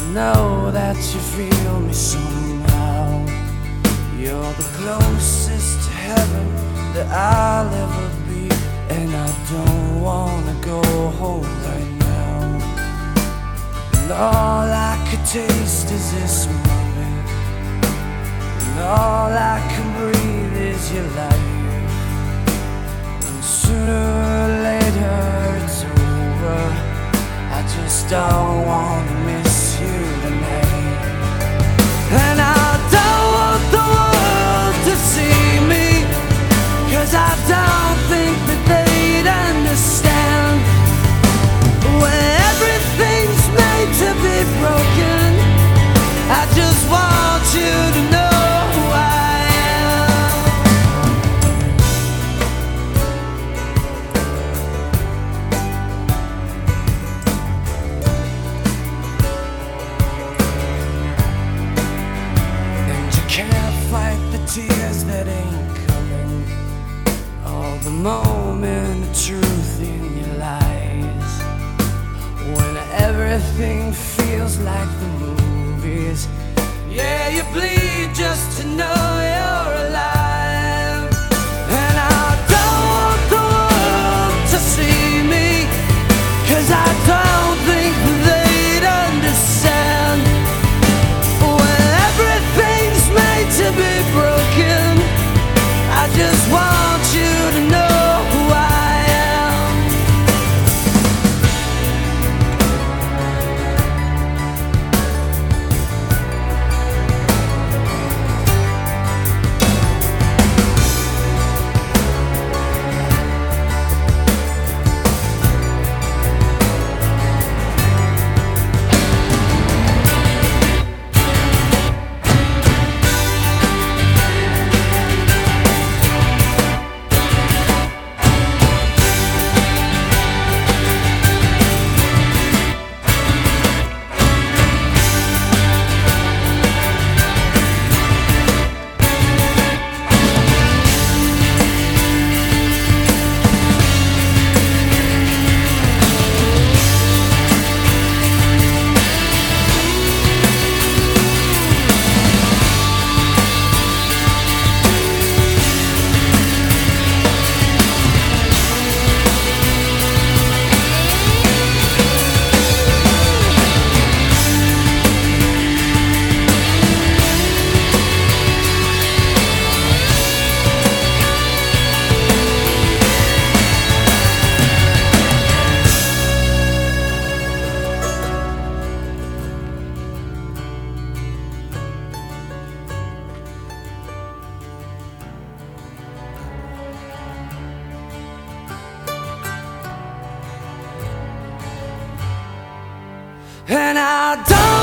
know that you feel me somehow. You're the closest to heaven that I'll ever be, and I don't wanna go home right now. And all I could taste is this moment, and all I can breathe is your life. And sooner or later it's over, I just don't wanna miss you tonight. And I don't want the world to see me, 'cause I don't think that they'd understand. When everything's made to be broken, I just want you to know who I am. And you can't fight the tears that ain't coming, all the moment of truth in your lies. When everything feels like the movies, yeah, you bleed just to know you're alive. And I don't want the world to see me, 'cause I don't think they'd understand. When everything's made to be broken, I just want you to know who I am. And I don't